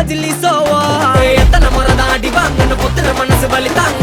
chilli சோவா எத்தனை முறை தான் அடி வாங்கன்னு பொத்துற மனசு வலி தாங்க